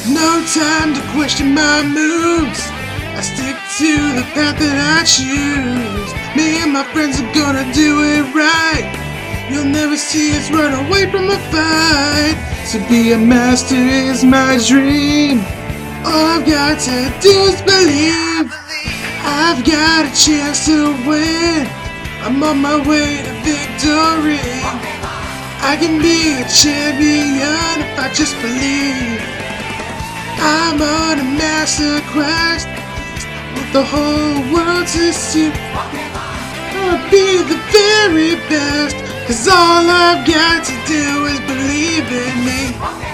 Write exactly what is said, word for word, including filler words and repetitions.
No time to question my moves. I stick to the path that I choose. Me and my friends are gonna do it right. You'll never see us run away from a fight. To be a master is my dream. All I've got to do is believe. I've got a chance to win. I'm on my way to victory. I can be a champion if I just believe. I'm on a master quest with the whole world to see. I'll be the very best, 'cause all I've got to do is believe in me.